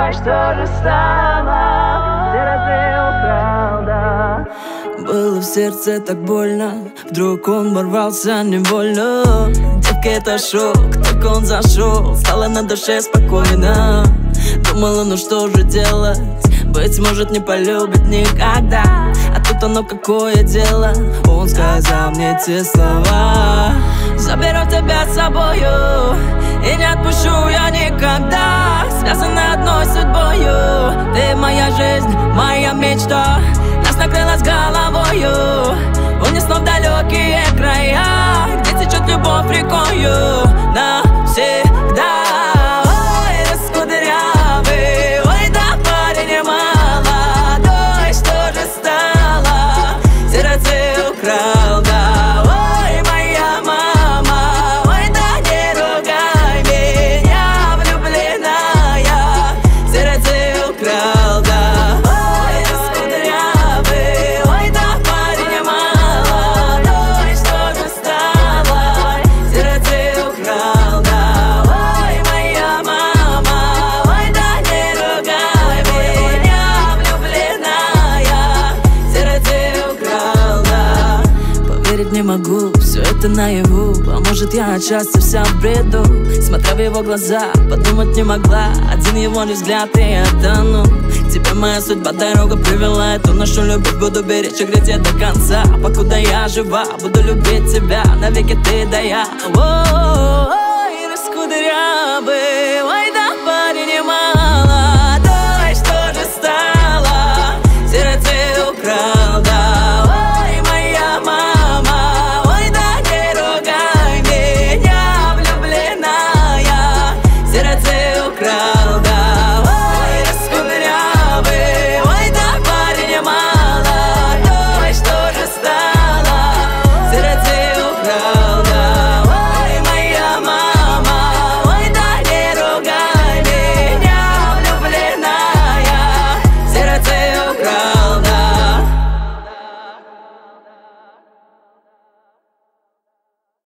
Ой, что же стало? Где ты украл, да? Было в сердце так больно, вдруг он ворвался невольно. Девка, это шок, только он зашел, стало на душе спокойно. Думала, ну что же делать, быть может не полюбит никогда. А тут оно какое дело, он сказал мне те слова: заберу тебя с собою и не отпущу я никогда. Связаны одной судьбою, ты моя жизнь, моя мечта. Нас накрыло с головою, унесло в далекие края, где течет любовь рекою навсегда. Ой, раскудрявый, ой, да парень молодой, что же стало? Сердце украл, да. Ой, моя мама, ой, да не ругай меня, влюбленная, сердце украл, да. Не могу, все это наяву. А может я от счастья вся в бреду. Смотря в его глаза, подумать не могла. Один его лишь взгляд и я тону. К тебе моя судьба дорога привела. Эту нашу любовь буду беречь и греть до конца. Покуда я жива, буду любить тебя навеки ты да я. Ой, раскудрявый,